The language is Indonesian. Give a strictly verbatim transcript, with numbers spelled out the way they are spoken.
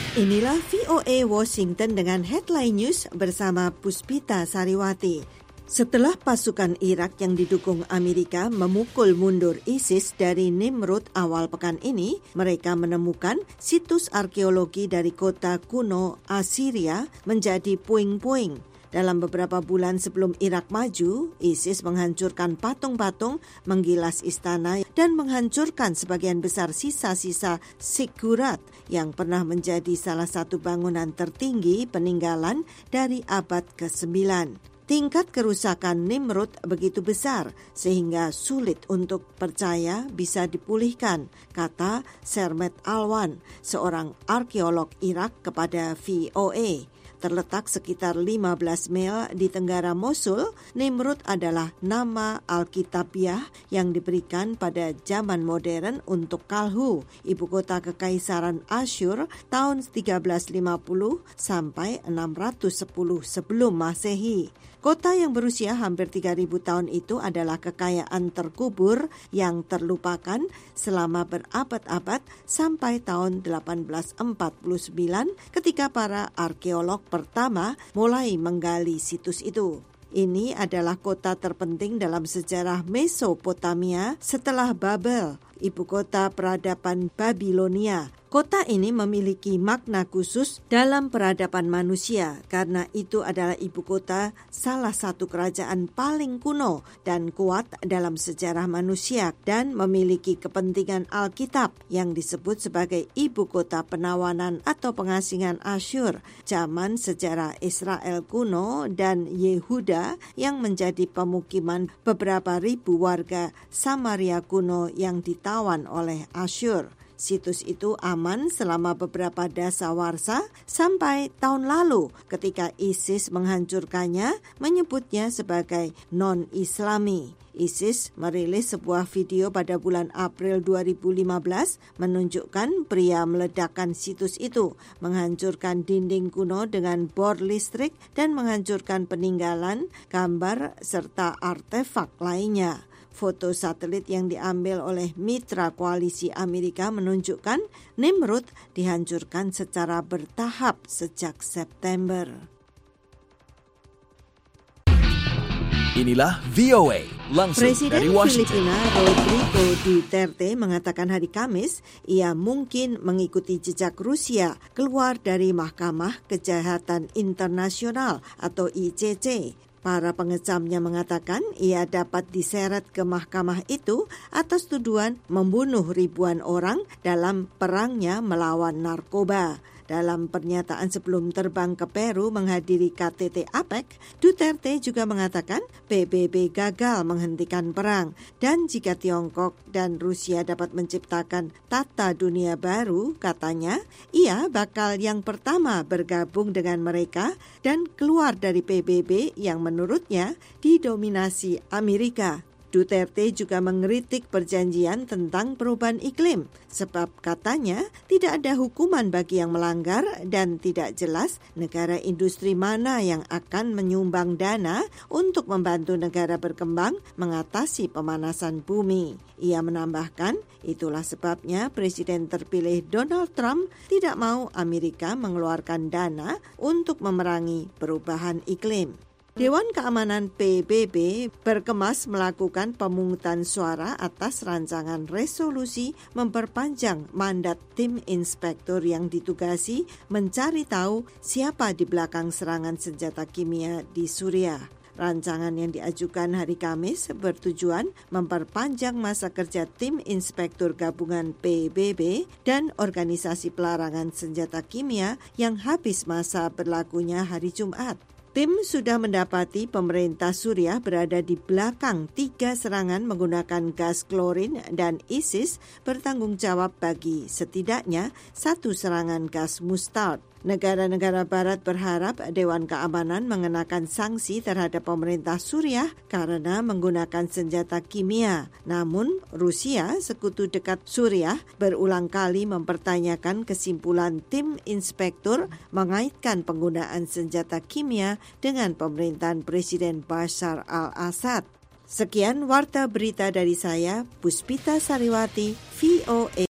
Inilah V O A Washington dengan headline news bersama Puspita Sariwati. Setelah pasukan Irak yang didukung Amerika memukul mundur ISIS dari Nimrud awal pekan ini, mereka menemukan situs arkeologi dari kota kuno Assyria menjadi puing-puing. Dalam beberapa bulan sebelum Irak maju, ISIS menghancurkan patung-patung, menggilas istana, dan menghancurkan sebagian besar sisa-sisa zikgurat yang pernah menjadi salah satu bangunan tertinggi peninggalan dari abad kesembilan. Tingkat kerusakan Nimrud begitu besar sehingga sulit untuk percaya bisa dipulihkan, kata Sermet Alwan, seorang arkeolog Irak kepada V O A. Terletak sekitar lima belas mil di tenggara Mosul, Nimrud adalah nama Alkitabiah yang diberikan pada zaman modern untuk Kalhu, ibu kota kekaisaran Asyur tahun tiga belas lima puluh sampai enam ratus sepuluh sebelum Masehi. Kota yang berusia hampir tiga ribu tahun itu adalah kekayaan terkubur yang terlupakan selama berabad-abad sampai tahun delapan belas empat puluh sembilan ketika para arkeolog pertama mulai menggali situs itu. Ini adalah kota terpenting dalam sejarah Mesopotamia setelah Babel, ibu kota peradaban Babilonia. Kota ini memiliki makna khusus dalam peradaban manusia karena itu adalah ibu kota salah satu kerajaan paling kuno dan kuat dalam sejarah manusia dan memiliki kepentingan Alkitab yang disebut sebagai ibu kota penawanan atau pengasingan Asyur, zaman sejarah Israel kuno dan Yehuda yang menjadi pemukiman beberapa ribu warga Samaria kuno yang ditawan oleh Asyur. Situs itu aman selama beberapa dasawarsa sampai tahun lalu ketika ISIS menghancurkannya, menyebutnya sebagai non-Islami. ISIS merilis sebuah video pada bulan April dua ribu lima belas menunjukkan pria meledakkan situs itu, menghancurkan dinding kuno dengan bor listrik dan menghancurkan peninggalan, gambar, serta artefak lainnya. Foto satelit yang diambil oleh mitra koalisi Amerika menunjukkan Nimrud dihancurkan secara bertahap sejak September. Inilah V O A langsung Presiden dari Washington. Filipina Rodrigo Duterte mengatakan hari Kamis ia mungkin mengikuti jejak Rusia keluar dari Mahkamah Kejahatan Internasional atau I C C. Para pengecamnya mengatakan ia dapat diseret ke mahkamah itu atas tuduhan membunuh ribuan orang dalam perangnya melawan narkoba. Dalam pernyataan sebelum terbang ke Peru menghadiri K T T APEC, Duterte juga mengatakan P B B gagal menghentikan perang dan jika Tiongkok dan Rusia dapat menciptakan tata dunia baru, katanya, ia bakal yang pertama bergabung dengan mereka dan keluar dari P B B yang menurutnya didominasi Amerika. Duterte juga mengkritik perjanjian tentang perubahan iklim sebab katanya tidak ada hukuman bagi yang melanggar dan tidak jelas negara industri mana yang akan menyumbang dana untuk membantu negara berkembang mengatasi pemanasan bumi. Ia menambahkan, itulah sebabnya Presiden terpilih Donald Trump tidak mau Amerika mengeluarkan dana untuk memerangi perubahan iklim. Dewan Keamanan P B B berkemas melakukan pemungutan suara atas rancangan resolusi memperpanjang mandat tim inspektur yang ditugasi mencari tahu siapa di belakang serangan senjata kimia di Suriah. Rancangan yang diajukan hari Kamis bertujuan memperpanjang masa kerja tim inspektur gabungan P B B dan organisasi pelarangan senjata kimia yang habis masa berlakunya hari Jumat. Tim sudah mendapati pemerintah Suriah berada di belakang tiga serangan menggunakan gas klorin dan ISIS bertanggung jawab bagi setidaknya satu serangan gas mustard. Negara-negara barat berharap Dewan Keamanan mengenakan sanksi terhadap pemerintah Suriah karena menggunakan senjata kimia. Namun, Rusia, sekutu dekat Suriah, berulang kali mempertanyakan kesimpulan tim inspektur mengaitkan penggunaan senjata kimia dengan pemerintahan Presiden Bashar al-Assad. Sekian warta berita dari saya, Puspita Sariwati, V O A.